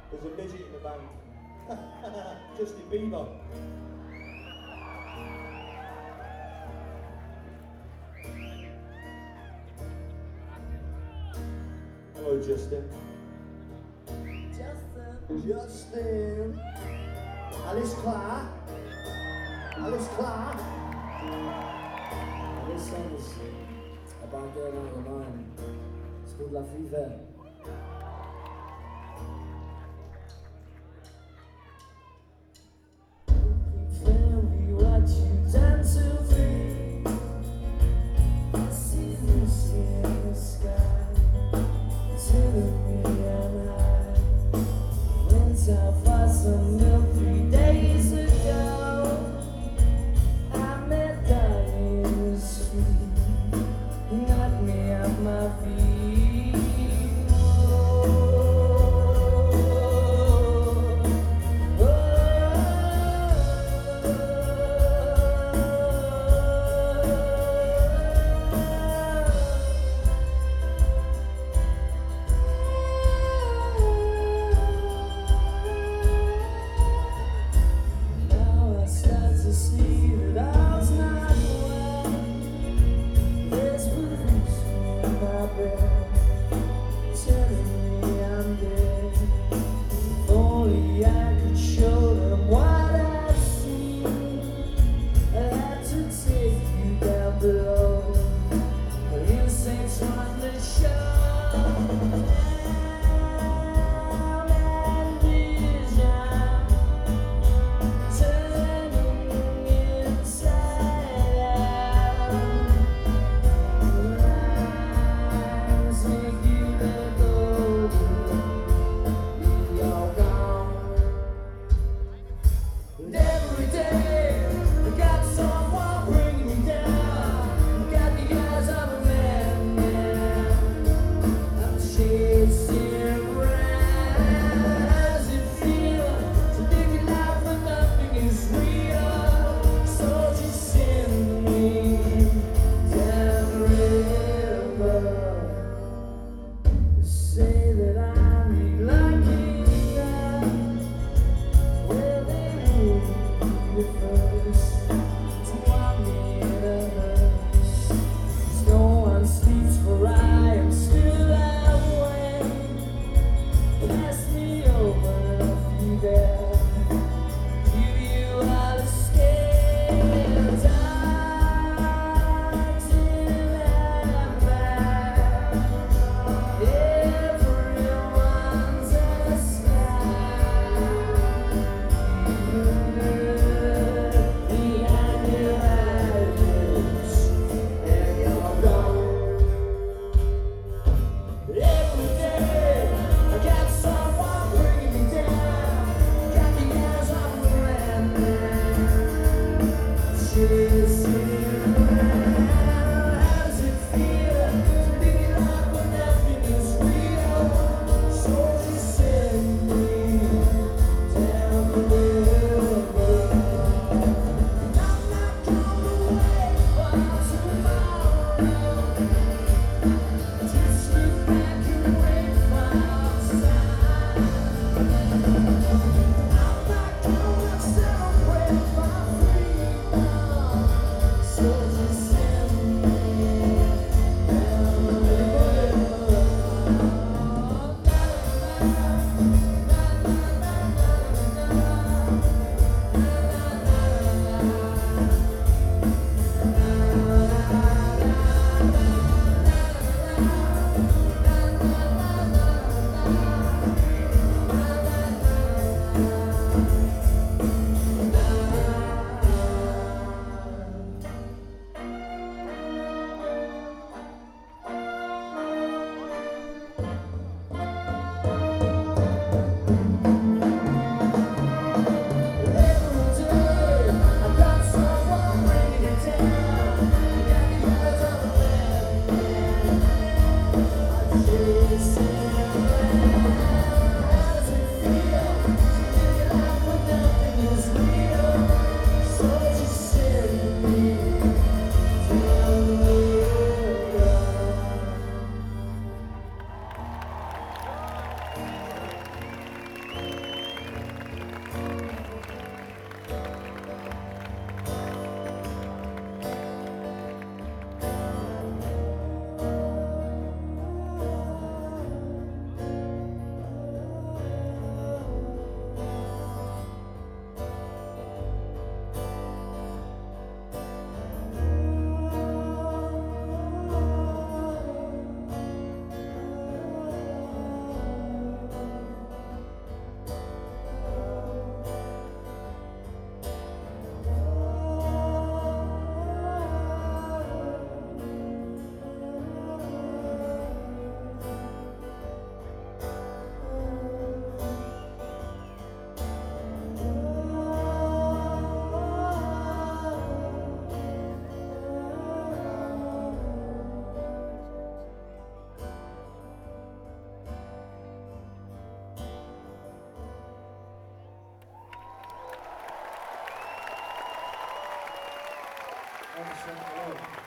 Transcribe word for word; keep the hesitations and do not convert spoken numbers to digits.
There's a midget in the band. Justin Bieber. Hello, Justin. Justin. Justin. Alice Clark. Alice Clark. This song's about getting out of your mind. It's called La Fever. Tell me what you done to me. I see this in the sky. Telling me I'm high. Went out for some milk three days ago. I met Diane in the street. He knocked me off my feet. Oh, oh, oh. Now I start to see that all's not well. There's police in my bed, telling me I'm dead. If only I could show them what I've seen. I had to take you down below. But instincts run the show. Now that vision turning inside out. Lines make you let go. You're gone. And every day I got someone bringing me down. Got the eyes of a madman. I'm chasing around. How's it feel to live your life when nothing is real? So just send me down the river. Say that I'm lucky now. Well, they would be the first to want me in a hearse. 'Cause no one sleeps, for I am still that way. Pass me over if you dare. Give you all the scales. Until I'm back. Everyone Thank you.